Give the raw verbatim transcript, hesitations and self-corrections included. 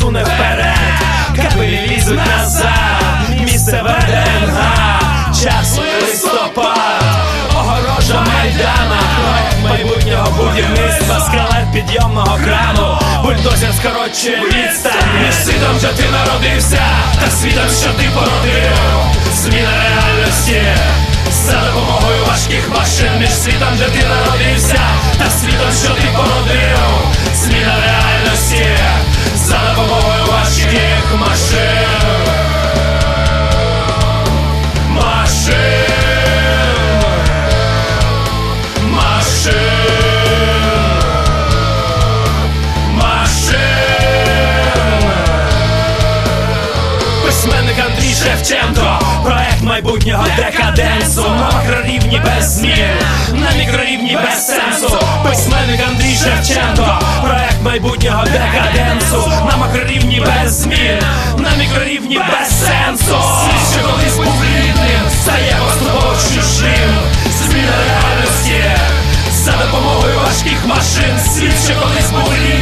суне вперед, кабелі лізуть назад, місце ВДНГ, час листопад, огорожа Майдана, проект майбутнього будівництва, скелет підйомного крану, бульдозер скорочує відстань між світом, що ти народився, та світом, що ти породив. Зміна реальності за допомогою важких машин, між світом, де ти народився, та світом, що ти породив. Зміна реальності за допомогою важких машин. Машин. Письменник Андрій Шевченко, проект майбутнього декаденсу, на макрорівні без змін, на мікрорівні без сенсу. Письменник Андрій Шевченко, проект майбутнього декаденсу, на макрорівні без змін, на мікрорівні без сенсу. Світ, що колись був рідним, стає поступово чужим. Зміна реальності за допомогою важких машин. Світ, що колись був рідним,